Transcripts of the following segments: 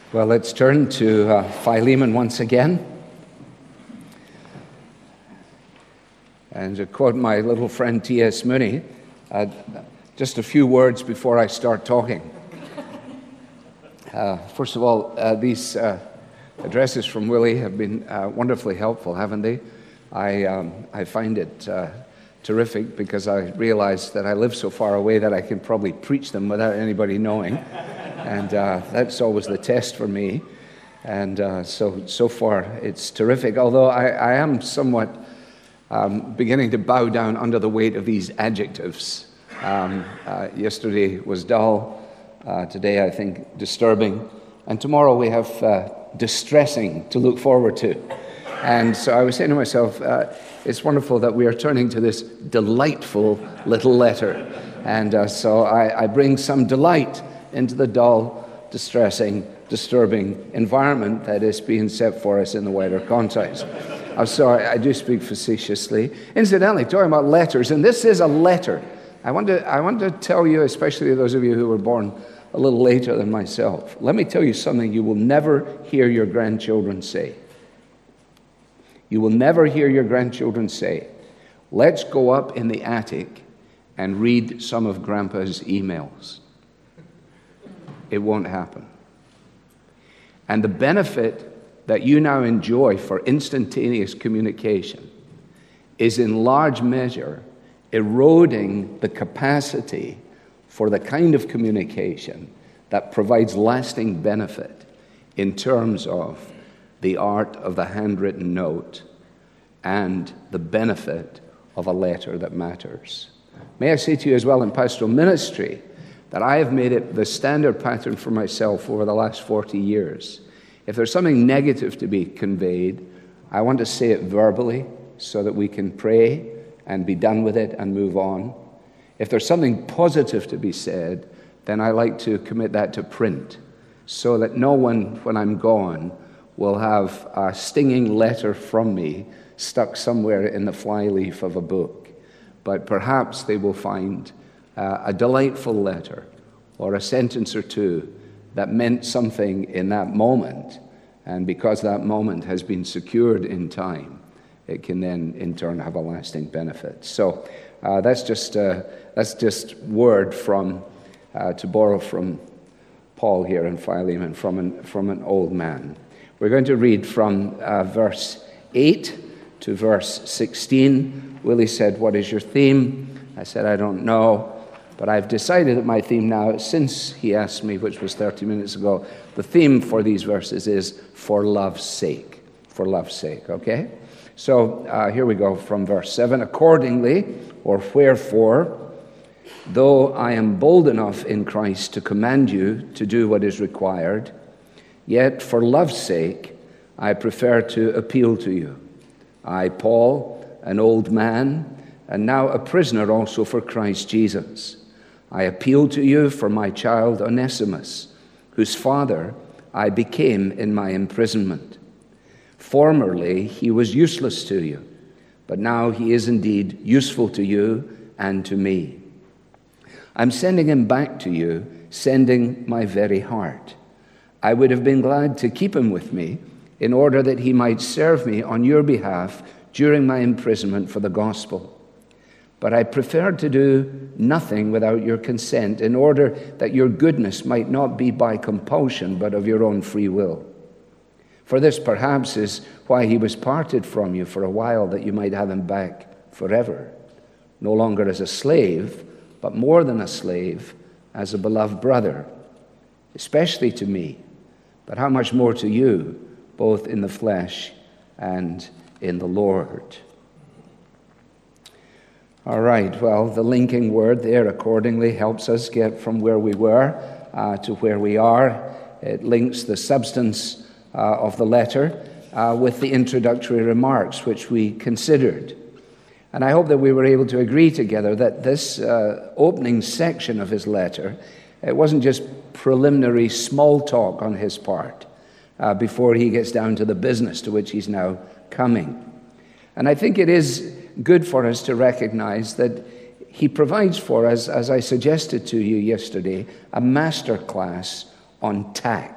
Well, let's turn to Philemon once again. And to quote my little friend T.S. Mooney, just a few words before I start talking. First of all, these addresses from Willie have been wonderfully helpful, haven't they? I find it terrific because I realize that I live so far away that I can probably preach them without anybody knowing. And that's always the test for me. And so far, it's terrific. Although I am somewhat beginning to bow down under the weight of these adjectives. Yesterday was dull. Today, I think, disturbing. And tomorrow we have distressing to look forward to. And so I was saying to myself, it's wonderful that we are turning to this delightful little letter. And so I bring some delight into the dull, distressing, disturbing environment that is being set for us in the wider context. I'm sorry, I do speak facetiously. Incidentally, talking about letters, and this is a letter. I want to tell you, especially those of you who were born a little later than myself, let me tell you something you will never hear your grandchildren say. You will never hear your grandchildren say, let's go up in the attic and read some of Grandpa's emails. It won't happen. And the benefit that you now enjoy for instantaneous communication is in large measure eroding the capacity for the kind of communication that provides lasting benefit in terms of the art of the handwritten note and the benefit of a letter that matters. May I say to you as well in pastoral ministry that I have made it the standard pattern for myself over the last 40 years. If there's something negative to be conveyed, I want to say it verbally so that we can pray and be done with it and move on. If there's something positive to be said, then I like to commit that to print so that no one, when I'm gone, will have a stinging letter from me stuck somewhere in the flyleaf of a book. But perhaps they will find a delightful letter or a sentence or two that meant something in that moment. And because that moment has been secured in time, it can then in turn have a lasting benefit. So that's just word from to borrow from Paul here in Philemon, from an old man. We're going to read from verse 8 to verse 16. Willie said, "What is your theme?" I said, "I don't know." But I've decided that my theme now, since he asked me, which was 30 minutes ago, the theme for these verses is for love's sake. For love's sake, okay? So here we go from verse 7. "Accordingly, or wherefore, though I am bold enough in Christ to command you to do what is required, yet for love's sake I prefer to appeal to you. I, Paul, an old man, and now a prisoner also for Christ Jesus. I appeal to you for my child Onesimus, whose father I became in my imprisonment. Formerly he was useless to you, but now he is indeed useful to you and to me. I'm sending him back to you, sending my very heart. I would have been glad to keep him with me in order that he might serve me on your behalf during my imprisonment for the gospel. But I preferred to do nothing without your consent in order that your goodness might not be by compulsion, but of your own free will. For this perhaps is why he was parted from you for a while, that you might have him back forever, no longer as a slave, but more than a slave, as a beloved brother, especially to me, but how much more to you, both in the flesh and in the Lord." All right, well, the linking word there accordingly helps us get from where we were to where we are. It links the substance of the letter with the introductory remarks which we considered. And I hope that we were able to agree together that this opening section of his letter, it wasn't just preliminary small talk on his part before he gets down to the business to which he's now coming. And I think it is good for us to recognize that he provides for us, as I suggested to you yesterday, a master class on tact,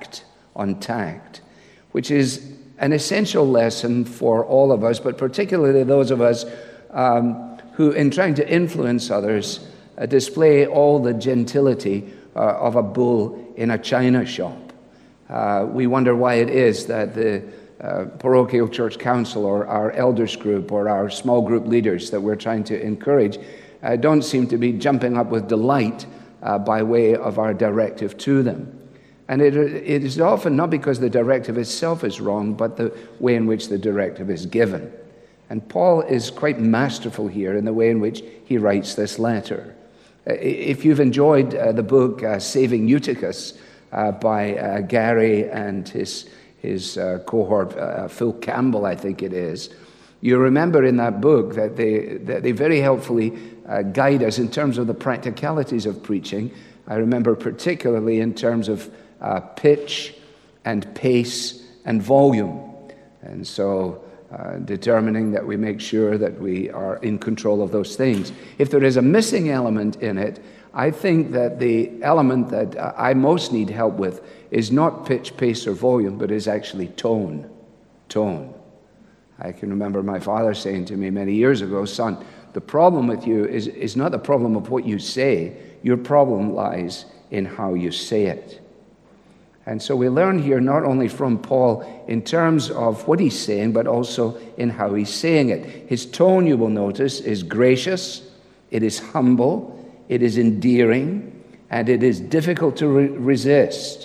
on tact, which is an essential lesson for all of us, but particularly those of us who, in trying to influence others, display all the gentility of a bull in a china shop. We wonder why it is that the parochial church council or our elders group or our small group leaders that we're trying to encourage don't seem to be jumping up with delight by way of our directive to them. And it is often not because the directive itself is wrong, but the way in which the directive is given. And Paul is quite masterful here in the way in which he writes this letter. If you've enjoyed the book Saving Eutychus by Gary and his cohort, Phil Campbell, I think it is, you remember in that book that they very helpfully guide us in terms of the practicalities of preaching. I remember particularly in terms of pitch and pace and volume. And so determining that we make sure that we are in control of those things. If there is a missing element in it, I think that the element that I most need help with is not pitch, pace, or volume, but is actually tone. Tone. I can remember my father saying to me many years ago, "Son, the problem with you is not the problem of what you say. Your problem lies in how you say it." And so we learn here not only from Paul in terms of what he's saying, but also in how he's saying it. His tone, you will notice, is gracious, it is humble, it is endearing, and it is difficult to resist.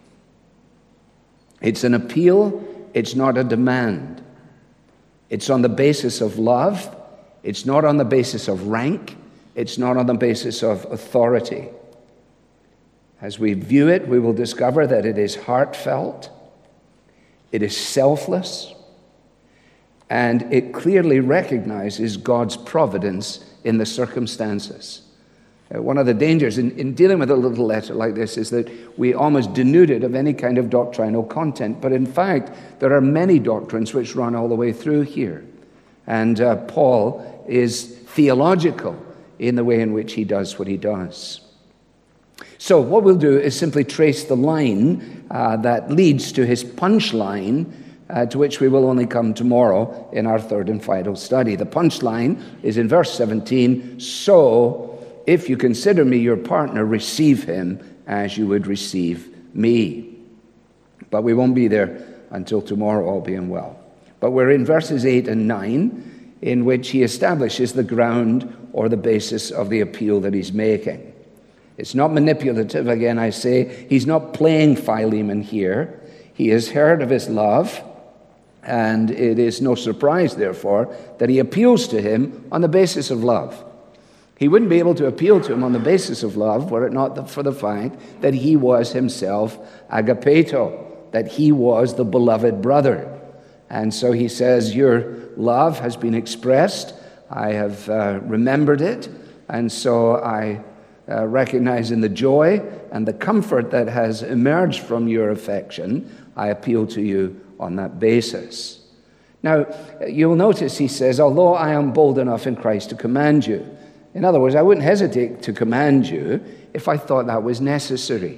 It's an appeal, it's not a demand. It's on the basis of love, it's not on the basis of rank, it's not on the basis of authority. As we view it, we will discover that it is heartfelt, it is selfless, and it clearly recognizes God's providence in the circumstances. One of the dangers in dealing with a little letter like this is that we almost denude it of any kind of doctrinal content. But in fact, there are many doctrines which run all the way through here. And Paul is theological in the way in which he does what he does. So what we'll do is simply trace the line that leads to his punchline, to which we will only come tomorrow in our third and final study. The punchline is in verse 17, "So, if you consider me your partner, receive him as you would receive me." But we won't be there until tomorrow, all being well. But we're in verses 8 and 9, in which he establishes the ground or the basis of the appeal that he's making. It's not manipulative, again I say. He's not playing Philemon here. He has heard of his love, and it is no surprise, therefore, that he appeals to him on the basis of love. He wouldn't be able to appeal to him on the basis of love were it not for the fact that he was himself agapeto, that he was the beloved brother. And so he says, your love has been expressed. I have remembered it, and so I recognize in the joy and the comfort that has emerged from your affection, I appeal to you on that basis. Now, you'll notice he says, although I am bold enough in Christ to command you. In other words, I wouldn't hesitate to command you if I thought that was necessary.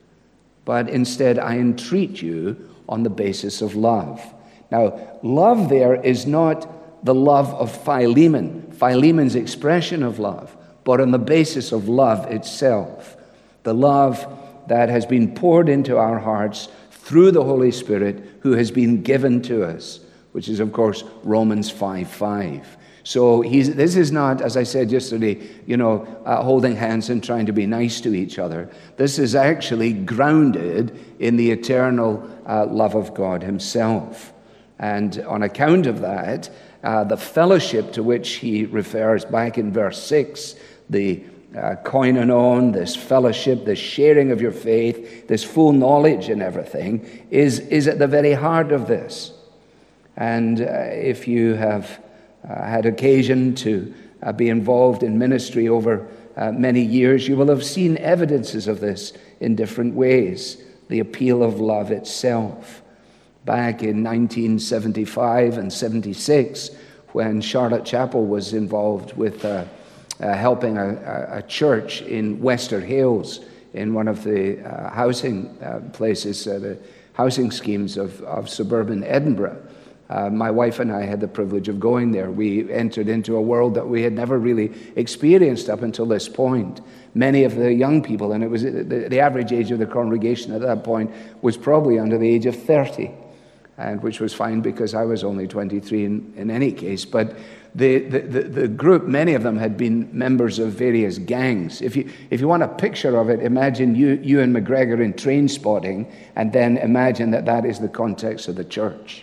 But instead, I entreat you on the basis of love. Now, love there is not the love of Philemon, Philemon's expression of love, but on the basis of love itself. The love that has been poured into our hearts through the Holy Spirit who has been given to us, which is, of course, Romans 5:5. So this is not, as I said yesterday, holding hands and trying to be nice to each other. This is actually grounded in the eternal love of God himself. And on account of that, the fellowship to which he refers back in verse 6, the koinonon, this fellowship, this sharing of your faith, this full knowledge and everything, is at the very heart of this. And if you have had occasion to be involved in ministry over many years, you will have seen evidences of this in different ways. The appeal of love itself. Back in 1975 and 76, when Charlotte Chapel was involved with helping a church in Wester Hailes, in one of the housing places, the housing schemes of suburban Edinburgh. My wife and I had the privilege of going there. We entered into a world that we had never really experienced up until this point. Many of the young people, and it was the average age of the congregation at that point was probably under the age of 30, and which was fine because I was only 23 in any case. But the group, many of them had been members of various gangs. If you want a picture of it, imagine Ewan McGregor in Trainspotting, and then imagine that is the context of the church.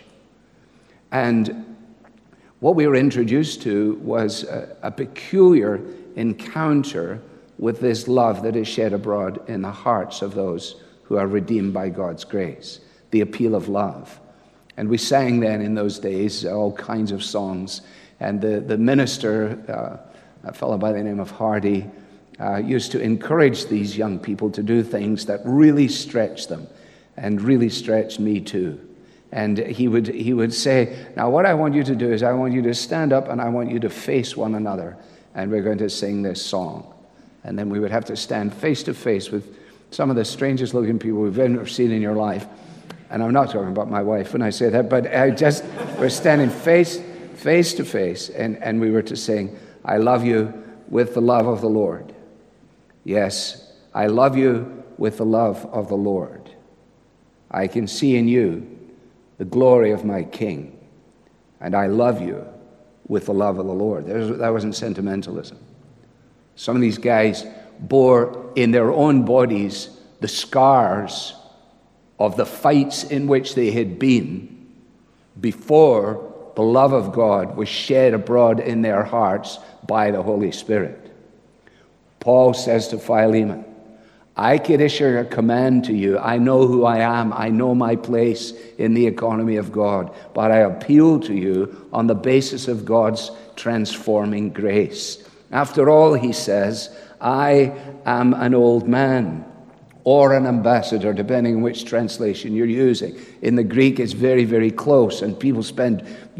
And what we were introduced to was a peculiar encounter with this love that is shed abroad in the hearts of those who are redeemed by God's grace, the appeal of love. And we sang then in those days all kinds of songs. And the minister, a fellow by the name of Hardy, used to encourage these young people to do things that really stretched them and really stretched me too. And he would say, now what I want you to do is I want you to stand up and I want you to face one another, and we're going to sing this song. And then we would have to stand face to face with some of the strangest looking people we've ever seen in your life. And I'm not talking about my wife when I say that, but we're standing face to face, and we were to sing, I love you with the love of the Lord. Yes, I love you with the love of the Lord. I can see in you the glory of my King, and I love you with the love of the Lord. That wasn't sentimentalism. Some of these guys bore in their own bodies the scars of the fights in which they had been before the love of God was shed abroad in their hearts by the Holy Spirit. Paul says to Philemon, I can issue a command to you. I know who I am. I know my place in the economy of God. But I appeal to you on the basis of God's transforming grace. After all, he says, I am an old man or an ambassador, depending on which translation you're using. In the Greek, it's very, very close, and people spend,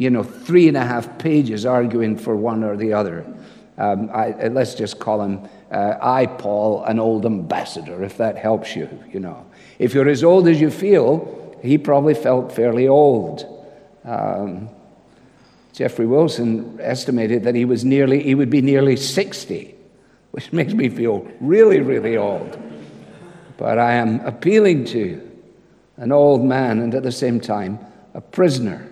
3.5 pages arguing for one or the other. Let's just call him, I, Paul, an old ambassador, if that helps you, If you're as old as you feel, he probably felt fairly old. Jeffrey Wilson estimated that he would be nearly 60, which makes me feel really, really old. But I am appealing to an old man and at the same time a prisoner.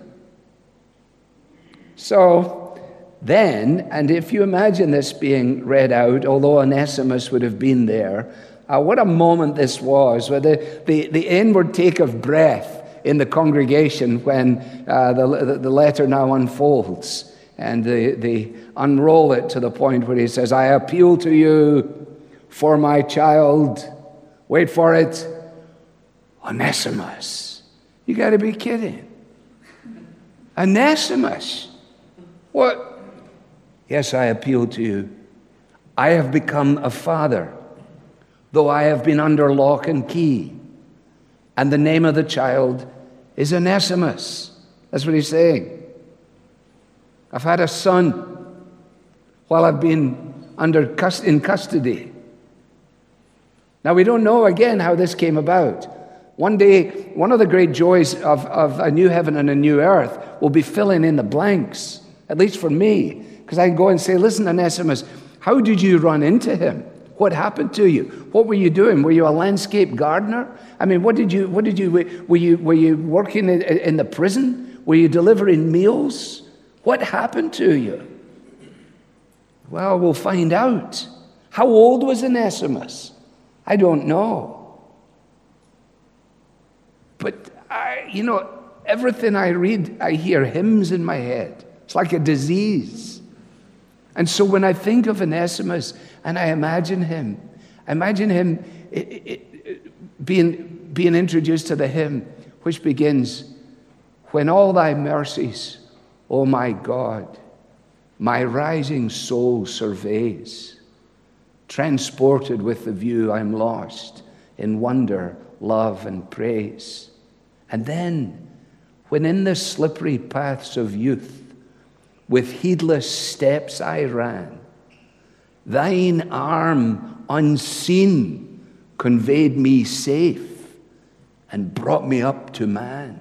So then, and if you imagine this being read out, although Onesimus would have been there, what a moment this was, where the inward take of breath in the congregation when the letter now unfolds, and they unroll it to the point where he says, I appeal to you for my child. Wait for it, Onesimus. You got to be kidding. Onesimus. What? Yes, I appeal to you. I have become a father, though I have been under lock and key. And the name of the child is Onesimus. That's what he's saying. I've had a son while I've been in custody. Now, we don't know, again, how this came about. One day, one of the great joys of a new heaven and a new earth will be filling in the blanks, at least for me, because I can go and say, listen, Onesimus, how did you run into him? What happened to you? What were you doing? Were you a landscape gardener? I mean, were you working in the prison? Were you delivering meals? What happened to you? Well, we'll find out. How old was Onesimus? I don't know. But everything I read, I hear hymns in my head. It's like a disease. And so when I think of Onesimus and I imagine him being introduced to the hymn which begins, when all thy mercies, O my God, my rising soul surveys. Transported with the view, I'm lost in wonder, love, and praise. And then, when in the slippery paths of youth, with heedless steps I ran, thine arm unseen conveyed me safe, and brought me up to man.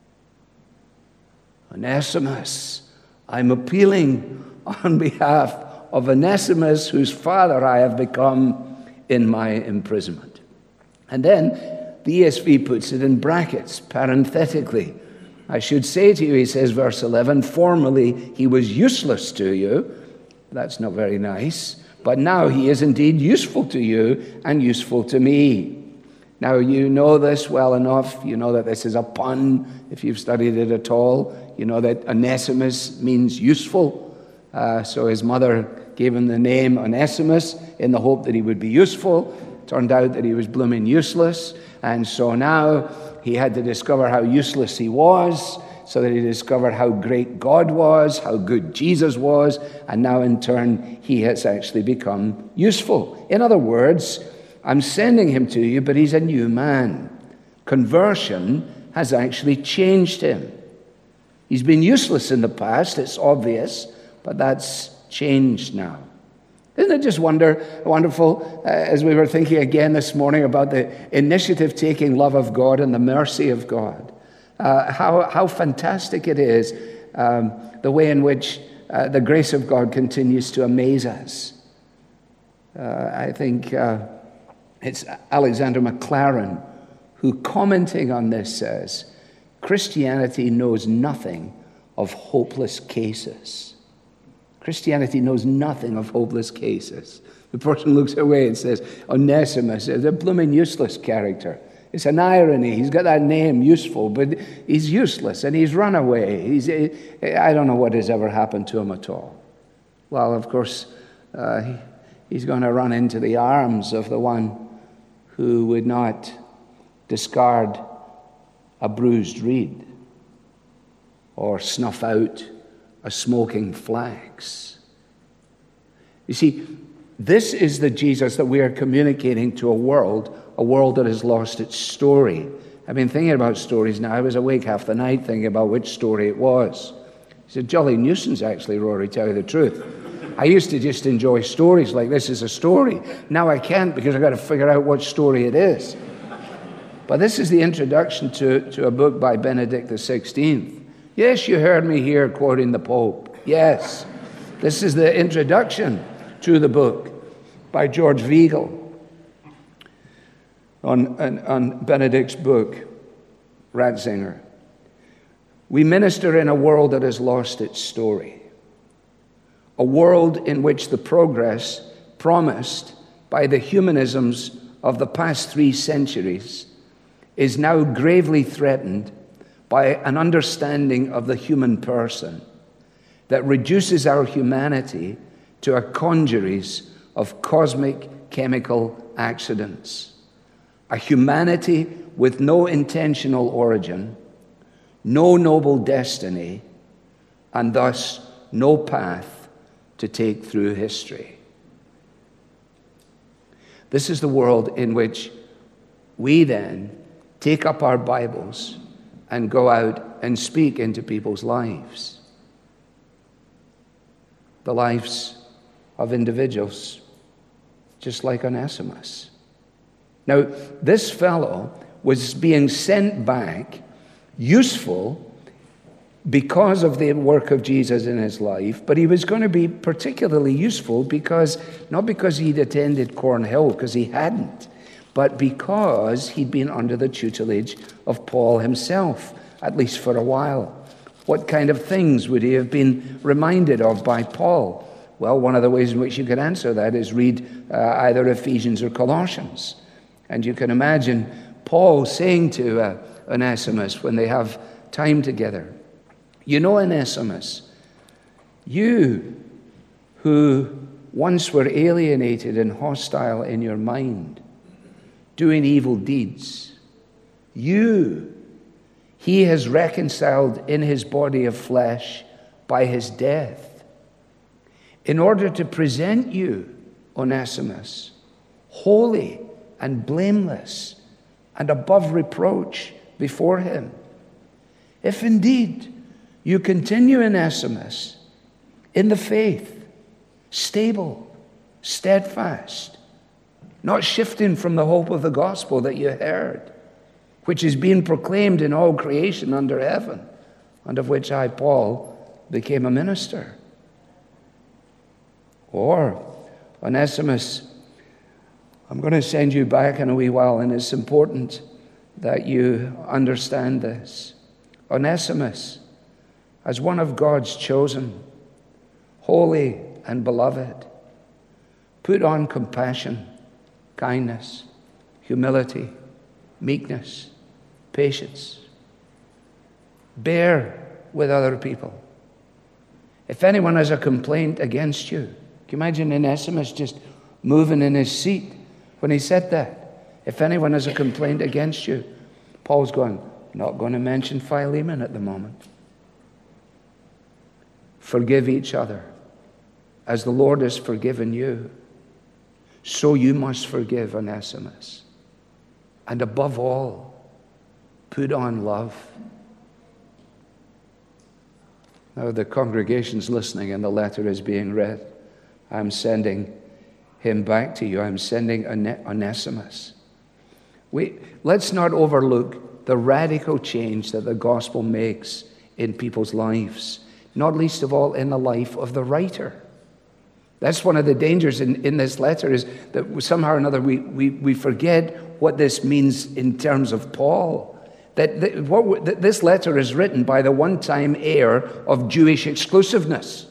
Onesimus, I'm appealing on behalf of Onesimus, whose father I have become in my imprisonment. And then the ESV puts it in brackets, parenthetically. I should say to you, he says, verse 11, formerly he was useless to you. That's not very nice. But now he is indeed useful to you and useful to me. Now, you know this well enough. You know that this is a pun, if you've studied it at all. You know that Onesimus means useful. So his mother gave him the name Onesimus in the hope that he would be useful. Turned out that he was blooming useless. And so now he had to discover how useless he was, so that he discovered how great God was, how good Jesus was, and now in turn he has actually become useful. In other words, I'm sending him to you, but he's a new man. Conversion has actually changed him. He's been useless in the past, it's obvious, but that's changed now. Isn't it just wonderful, as we were thinking again this morning about the initiative-taking love of God and the mercy of God, how fantastic it is, the way in which the grace of God continues to amaze us. I think it's Alexander MacLaren who, commenting on this, says, Christianity knows nothing of hopeless cases. Christianity knows nothing of hopeless cases. The person looks away and says, Onesimus is a blooming useless character. It's an irony. He's got that name, useful, but he's useless and he's run away. I don't know what has ever happened to him at all. Well, of course, he's going to run into the arms of the one who would not discard a bruised reed or snuff out a smoking flax. You see, this is the Jesus that we are communicating to a world that has lost its story. I've been thinking about stories now. I was awake half the night thinking about which story it was. It's a jolly nuisance, actually, Rory, tell you the truth. I used to just enjoy stories like this as a story. Now I can't because I've got to figure out what story it is. But this is the introduction to a book by Benedict XVI. Yes, you heard me here quoting the Pope. Yes, this is the introduction to the book by George Weigel on Benedict's book, Ratzinger. We minister in a world that has lost its story, a world in which the progress promised by the humanisms of the past 3 centuries is now gravely threatened by an understanding of the human person that reduces our humanity to a congeries of cosmic chemical accidents. A humanity with no intentional origin, no noble destiny, and thus no path to take through history. This is the world in which we then take up our Bibles and go out and speak into people's lives. The lives of individuals, just like Onesimus. Now, this fellow was being sent back, useful because of the work of Jesus in his life, but he was going to be particularly useful because, not because he'd attended Cornhill, because he hadn't, but because he'd been under the tutelage of Paul himself, at least for a while. What kind of things would he have been reminded of by Paul? Well, one of the ways in which you can answer that is read either Ephesians or Colossians. And you can imagine Paul saying to Onesimus when they have time together, you know, Onesimus, you who once were alienated and hostile in your mind, doing evil deeds, he has reconciled in his body of flesh by his death, in order to present you, Onesimus, holy and blameless and above reproach before him. If indeed you continue, Onesimus, in the faith, stable, steadfast, not shifting from the hope of the gospel that you heard. which is being proclaimed in all creation under heaven, and of which I, Paul, became a minister. Or, Onesimus, I'm going to send you back in a wee while, and it's important that you understand this. Onesimus, as one of God's chosen, holy and beloved, put on compassion, kindness, humility, meekness, patience. Bear with other people. If anyone has a complaint against you, can you imagine Onesimus just moving in his seat when he said that? If anyone has a complaint against you, Paul's going, not going to mention Philemon at the moment. Forgive each other. As the Lord has forgiven you, so you must forgive Onesimus. And above all, put on love. Now the congregation's listening and the letter is being read. I'm sending him back to you. I'm sending Onesimus. Let's not overlook the radical change that the gospel makes in people's lives, not least of all in the life of the writer. That's one of the dangers in this letter, is that somehow or another we forget what this means in terms of Paul. That this letter is written by the one-time heir of Jewish exclusiveness.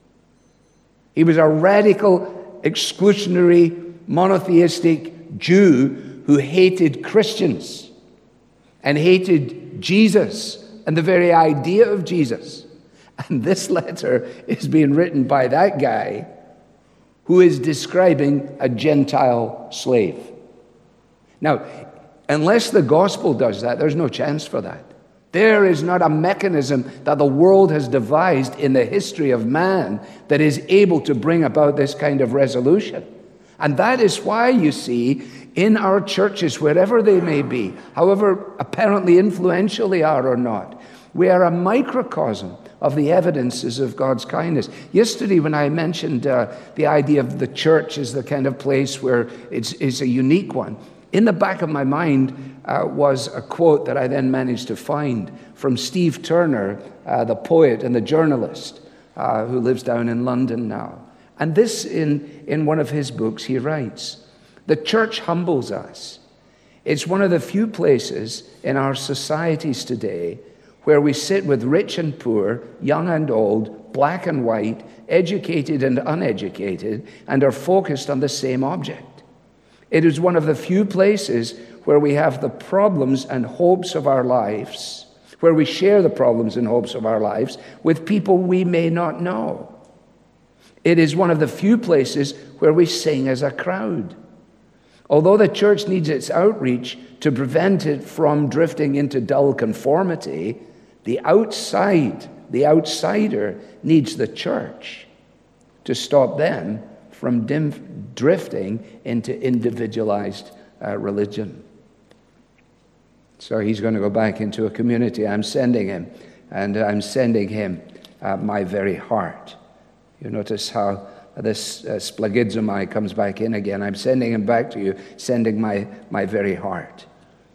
He was a radical, exclusionary, monotheistic Jew who hated Christians and hated Jesus and the very idea of Jesus. And this letter is being written by that guy who is describing a Gentile slave. Now, unless the gospel does that, there's no chance for that. There is not a mechanism that the world has devised in the history of man that is able to bring about this kind of resolution. And that is why you see in our churches, wherever they may be, however apparently influential they are or not, we are a microcosm of the evidences of God's kindness. Yesterday, when I mentioned the idea of the church as the kind of place where it's a unique one, in the back of my mind was a quote that I then managed to find from Steve Turner, the poet and the journalist who lives down in London now. And this, in one of his books, he writes, "The church humbles us. It's one of the few places in our societies today where we sit with rich and poor, young and old, black and white, educated and uneducated, and are focused on the same object. It is one of the few places where we have the problems and hopes of our lives, where we share the problems and hopes of our lives with people we may not know. It is one of the few places where we sing as a crowd. Although the church needs its outreach to prevent it from drifting into dull conformity, the outsider needs the church to stop them from drifting into individualized religion." So he's going to go back into a community. I'm sending him, and I'm sending him my very heart. You notice how this splagizomai comes back in again. I'm sending him back to you, sending my very heart.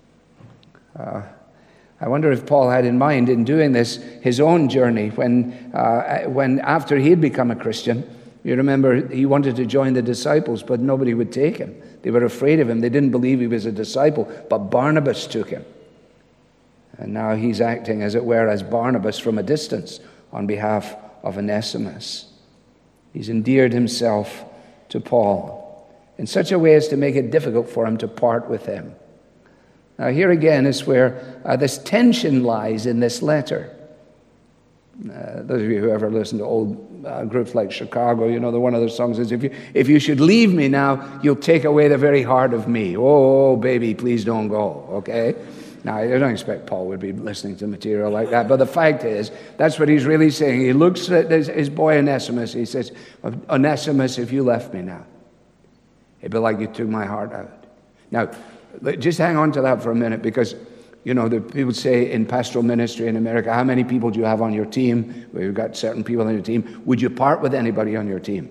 I wonder if Paul had in mind in doing this his own journey when after he had become a Christian. You remember he wanted to join the disciples, but nobody would take him. They were afraid of him. They didn't believe he was a disciple, but Barnabas took him. And now he's acting, as it were, as Barnabas from a distance on behalf of Onesimus. He's endeared himself to Paul in such a way as to make it difficult for him to part with him. Now, here again is where this tension lies in this letter. Those of you who ever listen to old groups like Chicago, you know, one of their songs is, if you should leave me now, you'll take away the very heart of me. Oh, baby, please don't go, okay? Now, I don't expect Paul would be listening to material like that, but the fact is, that's what he's really saying. He looks at his boy Onesimus, he says, "Onesimus, if you left me now, it'd be like you took my heart out." Now, just hang on to that for a minute, because, you know, the people say in pastoral ministry in America, how many people do you have on your team? Well, you've got certain people on your team. Would you part with anybody on your team?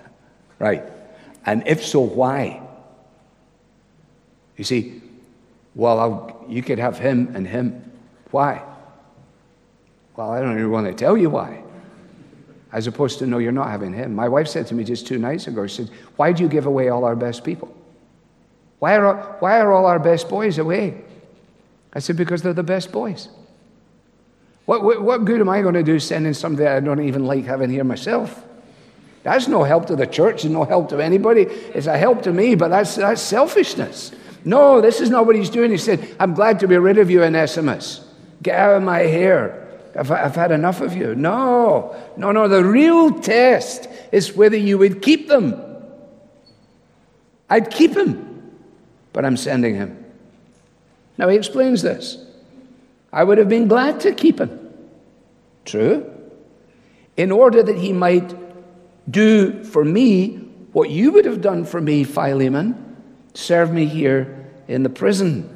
Right. And if so, why? You see, Well, you could have him and him. Why? Well, I don't even want to tell you why. As opposed to, no, you're not having him. My wife said to me just 2 nights ago, she said, why do you give away all our best people? Why are all our best boys away? I said, because they're the best boys. What good am I going to do sending somebody I don't even like having here myself? That's no help to the church and no help to anybody. It's a help to me, but that's selfishness. No, this is not what he's doing. He said, I'm glad to be rid of you, Onesimus. Get out of my hair. I've had enough of you. No. The real test is whether you would keep them. I'd keep him, but I'm sending him. Now he explains this. I would have been glad to keep him. True. In order that he might do for me what you would have done for me, Philemon, serve me here in the prison.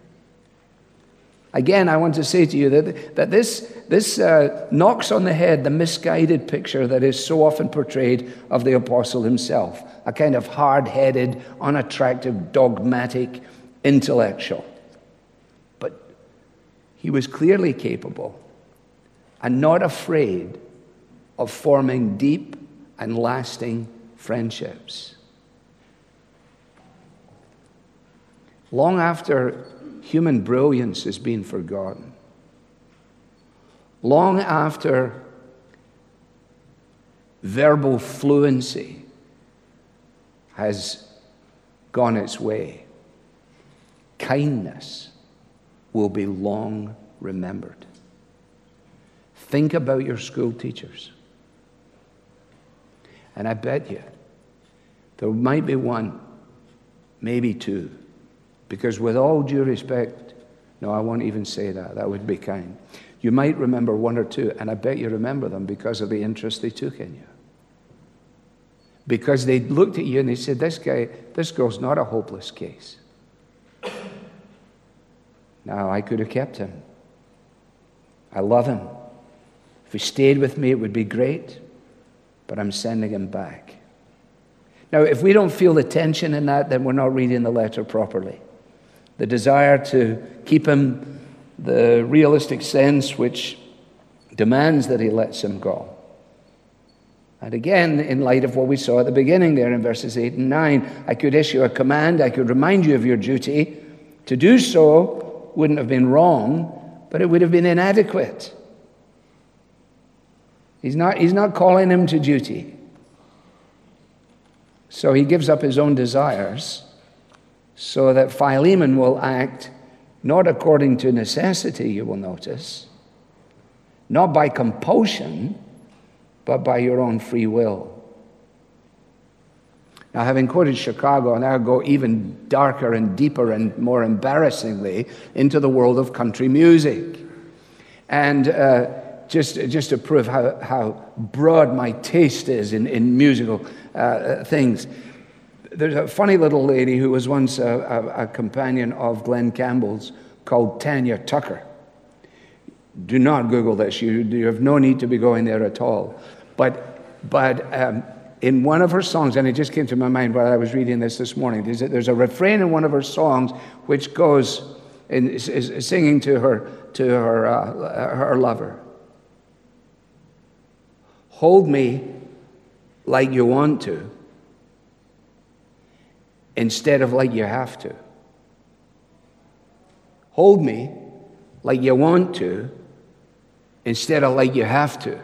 Again, I want to say to you that this knocks on the head the misguided picture that is so often portrayed of the apostle himself, a kind of hard-headed, unattractive, dogmatic intellectual. But he was clearly capable and not afraid of forming deep and lasting friendships. Long after human brilliance has been forgotten, long after verbal fluency has gone its way, kindness will be long remembered. Think about your school teachers. And I bet you there might be one, maybe two, because with all due respect, no, I won't even say that. That would be kind. You might remember one or two, and I bet you remember them because of the interest they took in you. Because they looked at you and they said, this girl's not a hopeless case. Now, I could have kept him. I love him. If he stayed with me, it would be great, but I'm sending him back. Now, if we don't feel the tension in that, then we're not reading the letter properly. The desire to keep him, the realistic sense which demands that he lets him go. And again, in light of what we saw at the beginning there in verses 8 and 9, I could issue a command, I could remind you of your duty. To do so wouldn't have been wrong, but it would have been inadequate. He's not calling him to duty. So he gives up his own desires so that Philemon will act not according to necessity, you will notice, not by compulsion, but by your own free will. Now, having quoted Chicago, and I'll go even darker and deeper and more embarrassingly into the world of country music. And just to prove how broad my taste is in musical things. There's a funny little lady who was once a companion of Glenn Campbell's called Tanya Tucker. Do not Google this. You have no need to be going there at all. But in one of her songs, and it just came to my mind while I was reading this morning, there's a refrain in one of her songs which goes, is singing to her lover. Hold me like you want to, instead of like you have to. Hold me like you want to, instead of like you have to.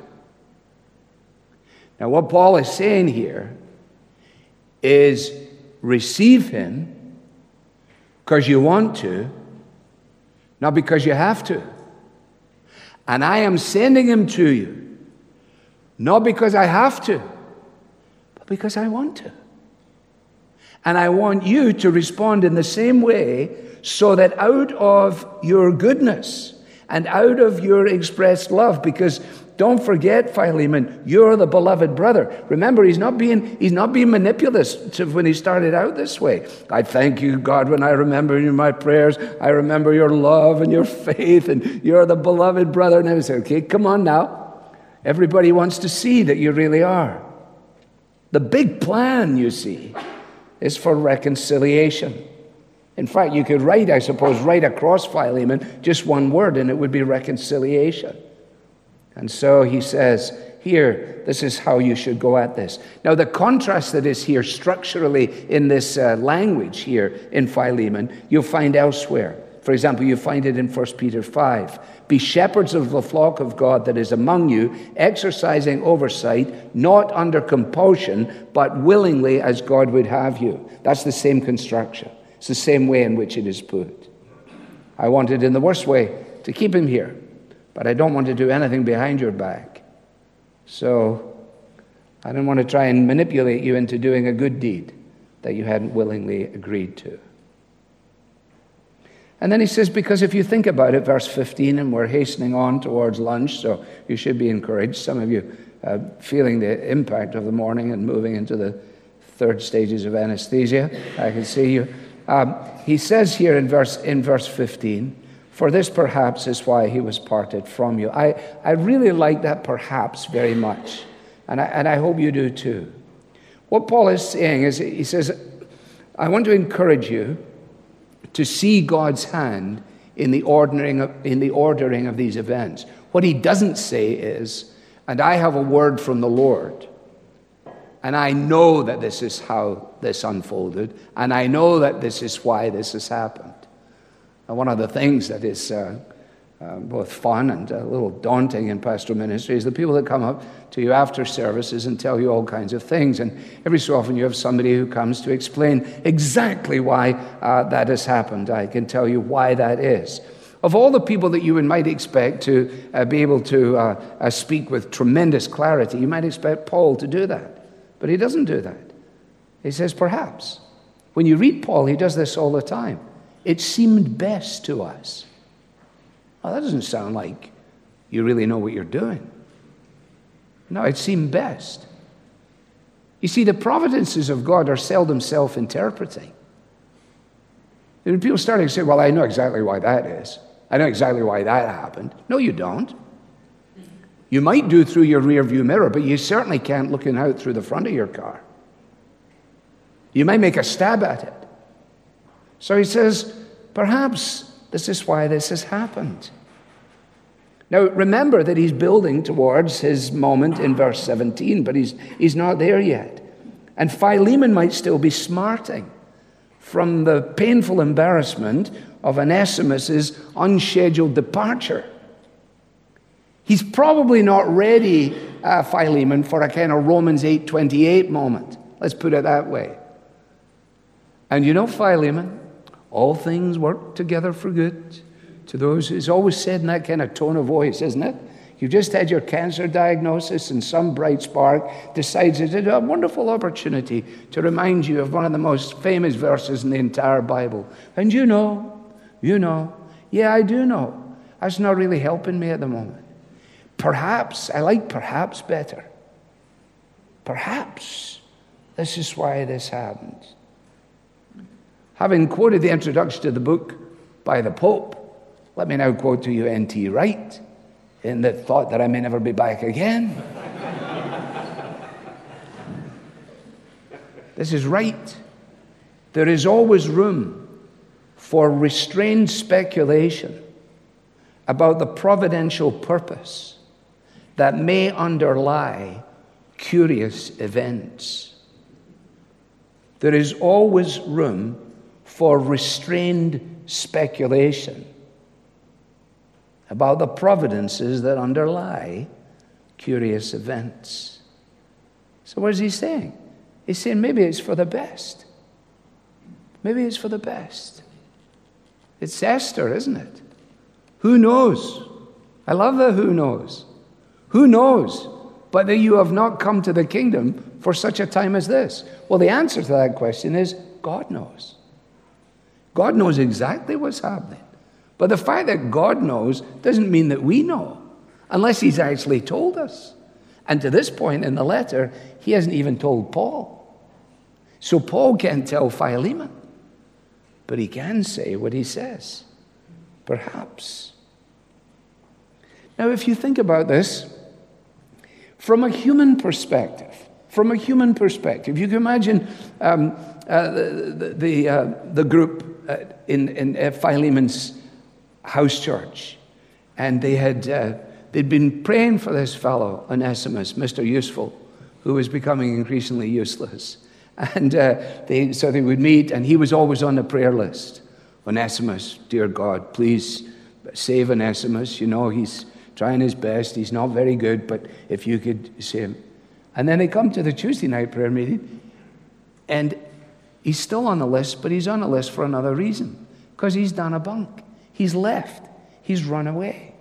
Now, what Paul is saying here is receive him because you want to, not because you have to. And I am sending him to you, not because I have to, but because I want to. And I want you to respond in the same way so that out of your goodness and out of your expressed love, because don't forget, Philemon, you're the beloved brother. Remember, he's not being manipulative when he started out this way. I thank you, God, when I remember you in my prayers. I remember your love and your faith, and you're the beloved brother. And I say, okay, come on now. Everybody wants to see that you really are. The big plan, you see, is for reconciliation. In fact, you could write, I suppose, right across Philemon, just one word, and it would be reconciliation. And so he says, here, this is how you should go at this. Now, the contrast that is here structurally in this language here in Philemon, you'll find elsewhere. For example, you find it in 1 Peter 5. Be shepherds of the flock of God that is among you, exercising oversight, not under compulsion, but willingly as God would have you. That's the same construction. It's the same way in which it is put. I wanted in the worst way to keep him here, but I don't want to do anything behind your back. So I don't want to try and manipulate you into doing a good deed that you hadn't willingly agreed to. And then he says, because if you think about it, verse 15, and we're hastening on towards lunch, so you should be encouraged. Some of you feeling the impact of the morning and moving into the third stages of anesthesia. I can see you. He says here in verse 15, for this perhaps is why he was parted from you. I really like that perhaps very much, and I hope you do too. What Paul is saying is, he says, I want to encourage you to see God's hand in the ordering of these events. What he doesn't say is, and I have a word from the Lord, and I know that this is how this unfolded, and I know that this is why this has happened. And one of the things that is both fun and a little daunting in pastoral ministry is the people that come up to you after services and tell you all kinds of things. And every so often you have somebody who comes to explain exactly why that has happened. I can tell you why that is. Of all the people that you might expect to be able to speak with tremendous clarity, you might expect Paul to do that. But he doesn't do that. He says, perhaps. When you read Paul, he does this all the time. It seemed best to us. Well, that doesn't sound like you really know what you're doing. No, it seemed best. You see, the providences of God are seldom self-interpreting. When people start to say, well, I know exactly why that is. I know exactly why that happened. No, you don't. You might do through your rearview mirror, but you certainly can't looking out through the front of your car. You might make a stab at it. So he says, perhaps this is why this has happened. Now, remember that he's building towards his moment in verse 17, but he's not there yet. And Philemon might still be smarting from the painful embarrassment of Onesimus's unscheduled departure. He's probably not ready, Philemon, for a kind of Romans 8:28 moment. Let's put it that way. And you know, Philemon, all things work together for good to those, it's always said in that kind of tone of voice, isn't it? You've just had your cancer diagnosis and some bright spark decides it's a wonderful opportunity to remind you of one of the most famous verses in the entire Bible. And you know, yeah, I do know. That's not really helping me at the moment. Perhaps, I like perhaps better. Perhaps this is why this happened. Having quoted the introduction to the book by the Pope, let me now quote to you N.T. Wright, in the thought that I may never be back again. This is right. There is always room for restrained speculation about the providential purpose that may underlie curious events. There is always room for restrained speculation about the providences that underlie curious events. So what is he saying? He's saying maybe it's for the best. Maybe it's for the best. It's Esther, isn't it? Who knows? I love the who knows. Who knows but that you have not come to the kingdom for such a time as this? Well, the answer to that question is God knows. God knows exactly what's happening. But the fact that God knows doesn't mean that we know, unless he's actually told us. And to this point in the letter, he hasn't even told Paul. So Paul can't tell Philemon, but he can say what he says. Perhaps. Now, if you think about this, from a human perspective, you can imagine the group in Philemon's house church, and they'd been praying for this fellow, Onesimus, Mr. Useful, who was becoming increasingly useless. And so they would meet, and he was always on the prayer list. Onesimus, dear God, please save Onesimus. You know, he's trying his best. He's not very good, but if you could save him. And then they come to the Tuesday night prayer meeting, and he's still on the list, but he's on the list for another reason. Because he's done a bunk. He's left. He's run away.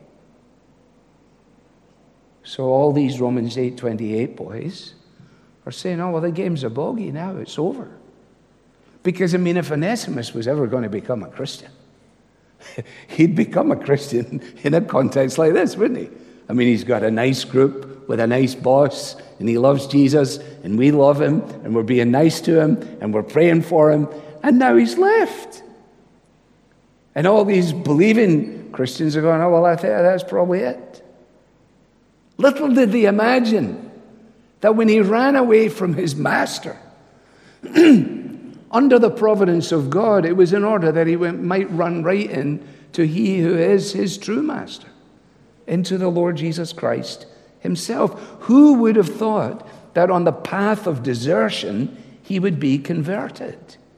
So all these Romans 8:28 boys are saying, oh, well, the game's a bogey now. It's over. Because, I mean, if Onesimus was ever going to become a Christian, he'd become a Christian in a context like this, wouldn't he? I mean, he's got a nice group with a nice boss, and he loves Jesus, and we love him, and we're being nice to him, and we're praying for him, and now he's left. And all these believing Christians are going, oh, well, I think that's probably it. Little did they imagine that when he ran away from his master, under the providence of God, it was in order that he might run right in to he who is his true master, into the Lord Jesus Christ himself. Who would have thought that on the path of desertion he would be converted?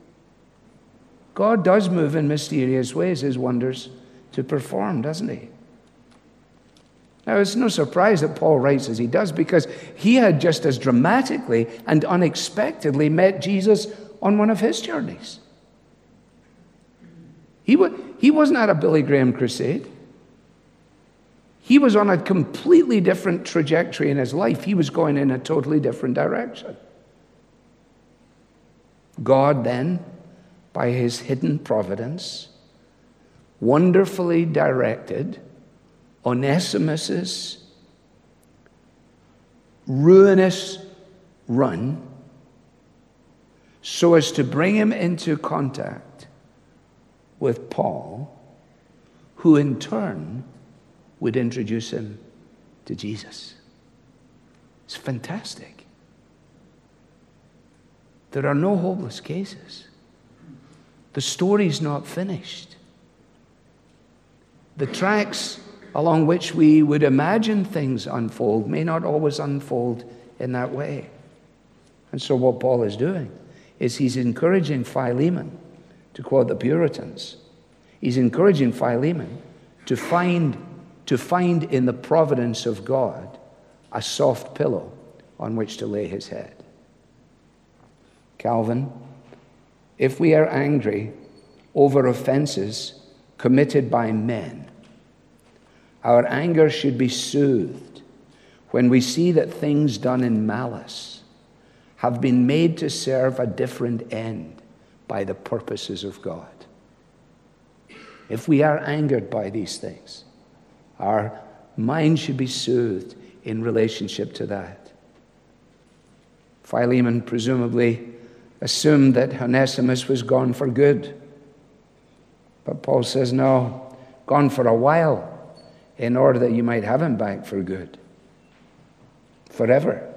God does move in mysterious ways, his wonders to perform, doesn't he? Now, it's no surprise that Paul writes as he does, because he had just as dramatically and unexpectedly met Jesus on one of his journeys. He wasn't at a Billy Graham crusade. He was on a completely different trajectory in his life. He was going in a totally different direction. God then, by his hidden providence, wonderfully directed Onesimus's ruinous run so as to bring him into contact with Paul, who in turn would introduce him to Jesus. It's fantastic. There are no hopeless cases. The story's not finished. The tracks along which we would imagine things unfold may not always unfold in that way. And so what Paul is doing is he's encouraging Philemon, to quote the Puritans, he's encouraging Philemon to find in the providence of God a soft pillow on which to lay his head. Calvin, if we are angry over offenses committed by men, our anger should be soothed when we see that things done in malice have been made to serve a different end by the purposes of God. If we are angered by these things, our mind should be soothed in relationship to that. Philemon presumably assumed that Onesimus was gone for good. But Paul says, no, gone for a while, in order that you might have him back for good, forever.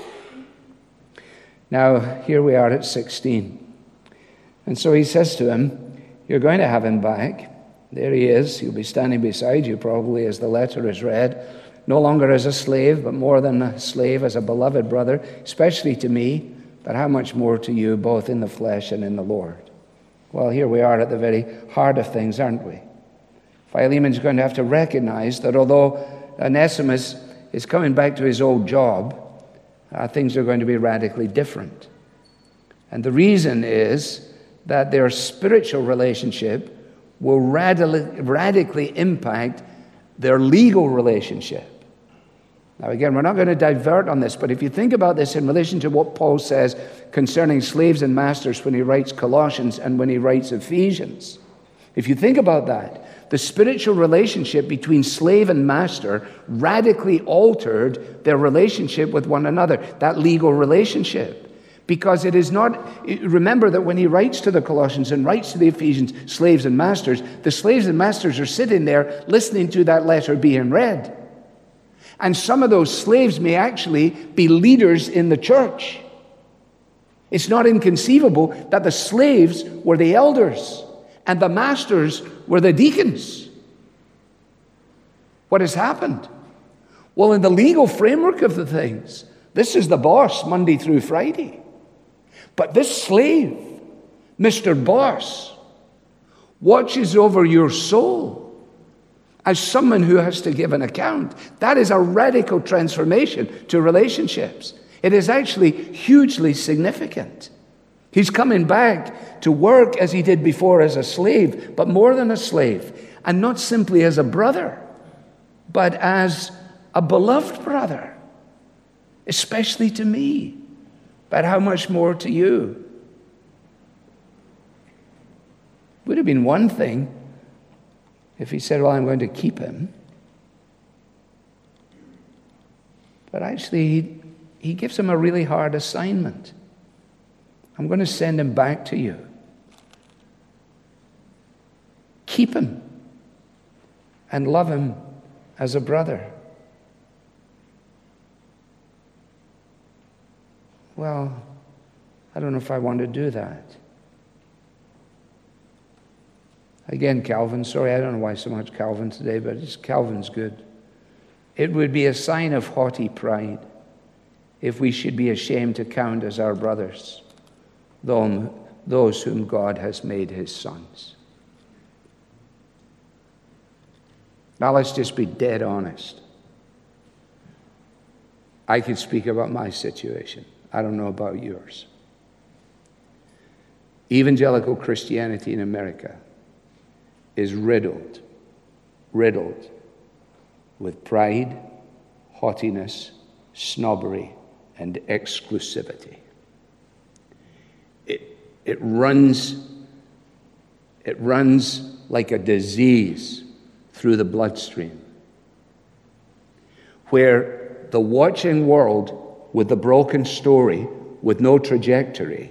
Now, here we are at 16. And so he says to him, you're going to have him back. There he is. He'll be standing beside you probably as the letter is read, no longer as a slave, but more than a slave, as a beloved brother, especially to me, but how much more to you, both in the flesh and in the Lord. Well, here we are at the very heart of things, aren't we? Philemon's going to have to recognize that although Onesimus is coming back to his old job, things are going to be radically different. And the reason is that their spiritual relationship will radically impact their legal relationship. Now again, we're not going to divert on this, but if you think about this in relation to what Paul says concerning slaves and masters when he writes Colossians and when he writes Ephesians, if you think about that, the spiritual relationship between slave and master radically altered their relationship with one another, that legal relationship. Because it is not, remember that when he writes to the Colossians and writes to the Ephesians, slaves and masters, the slaves and masters are sitting there listening to that letter being read. And some of those slaves may actually be leaders in the church. It's not inconceivable that the slaves were the elders. and the masters were the deacons. What has happened? Well, in the legal framework of the things, this is the boss Monday through Friday. But this slave, Mr. Boss, watches over your soul as someone who has to give an account. That is a radical transformation to relationships. It is actually hugely significant. He's coming back to work as he did before as a slave, but more than a slave, and not simply as a brother, but as a beloved brother, especially to me, but how much more to you? Would have been one thing if he said, well, I'm going to keep him. But actually, he gives him a really hard assignment. I'm going to send him back to you. Keep him and love him as a brother. Well, I don't know if I want to do that. Again, Calvin, sorry, I don't know why so much Calvin today, but Calvin's good. It would be a sign of haughty pride if we should be ashamed to count as our brothers those whom God has made his sons. Now let's just be dead honest. I could speak about my situation. I don't know about yours. Evangelical Christianity in America is riddled with pride, haughtiness, snobbery, and exclusivity. It runs like a disease through the bloodstream, where the watching world with the broken story, with no trajectory,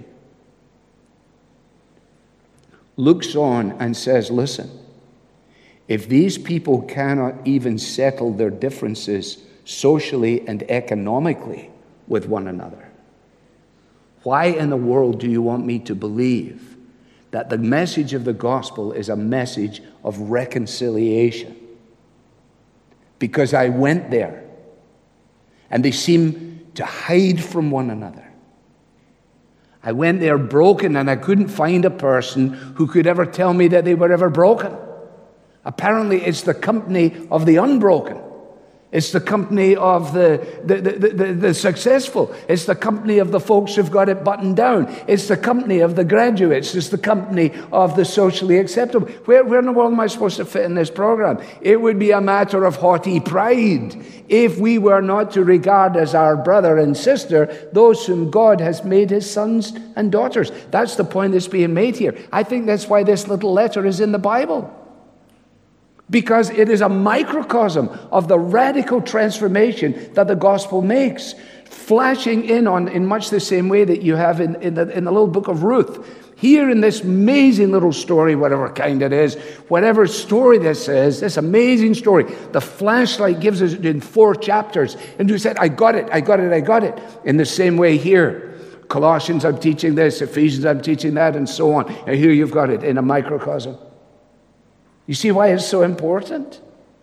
looks on and says, listen, if these people cannot even settle their differences socially and economically with one another, why in the world do you want me to believe that the message of the gospel is a message of reconciliation? Because I went there, and they seem to hide from one another. I went there broken, and I couldn't find a person who could ever tell me that they were ever broken. Apparently, it's the company of the unbroken. It's the company of the successful. It's the company of the folks who've got it buttoned down. It's the company of the graduates. It's the company of the socially acceptable. Where in the world am I supposed to fit in this program? It would be a matter of haughty pride if we were not to regard as our brother and sister those whom God has made his sons and daughters. That's the point that's being made here. I think that's why this little letter is in the Bible. Because it is a microcosm of the radical transformation that the gospel makes, flashing in much the same way that you have in the little book of Ruth. Here in this amazing little story, whatever kind it is, whatever story this is, this amazing story, the flashlight gives us in 4 chapters. And you said, I got it. In the same way here. Colossians, I'm teaching this. Ephesians, I'm teaching that, and so on. And here you've got it in a microcosm. You see why it's so important?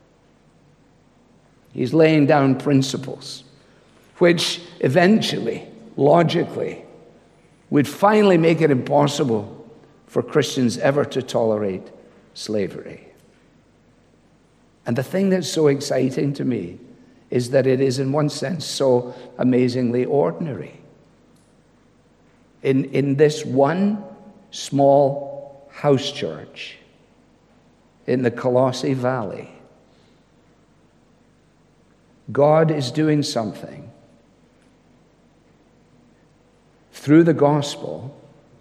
He's laying down principles which eventually, logically, would finally make it impossible for Christians ever to tolerate slavery. And the thing that's so exciting to me is that it is, in one sense, so amazingly ordinary. In this one small house church in the Colossae Valley, God is doing something through the gospel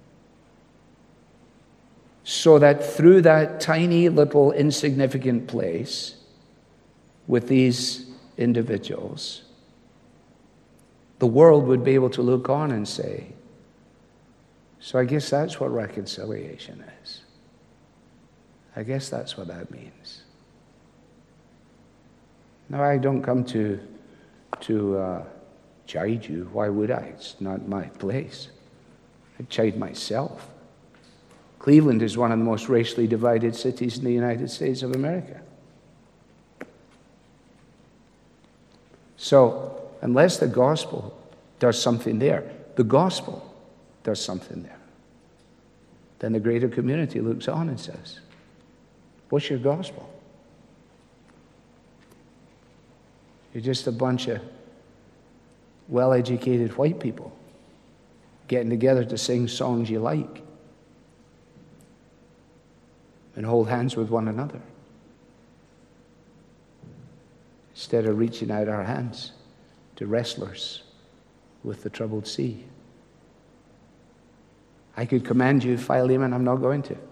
so that through that tiny little insignificant place with these individuals, the world would be able to look on and say, so I guess that's what reconciliation is. I guess that's what that means. Now, I don't come to chide you. Why would I? It's not my place. I chide myself. Cleveland is one of the most racially divided cities in the United States of America. So, unless the gospel does something there, the gospel does something there, then the greater community looks on and says, what's your gospel? You're just a bunch of well-educated white people getting together to sing songs you like and hold hands with one another, instead of reaching out our hands to wrestlers with the troubled sea. I could command you, Philemon, I'm not going to.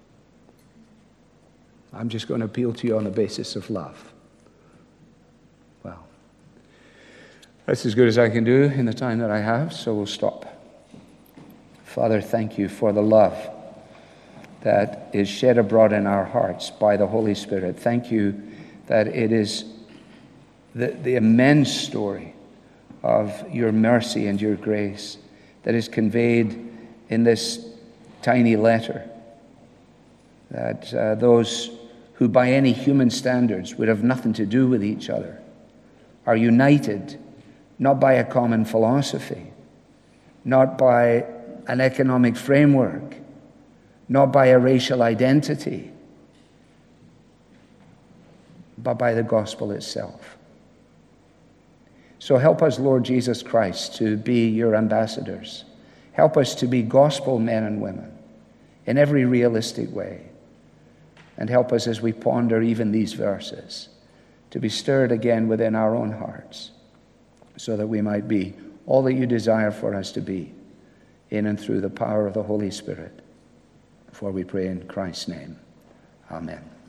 I'm just going to appeal to you on the basis of love. Well, that's as good as I can do in the time that I have, so we'll stop. Father, thank you for the love that is shed abroad in our hearts by the Holy Spirit. Thank you that it is the immense story of your mercy and your grace that is conveyed in this tiny letter, that those who by any human standards would have nothing to do with each other are united not by a common philosophy, not by an economic framework, not by a racial identity, but by the gospel itself. So help us, Lord Jesus Christ, to be your ambassadors. Help us to be gospel men and women in every realistic way. And help us as we ponder even these verses to be stirred again within our own hearts so that we might be all that you desire for us to be in and through the power of the Holy Spirit. For we pray in Christ's name. Amen.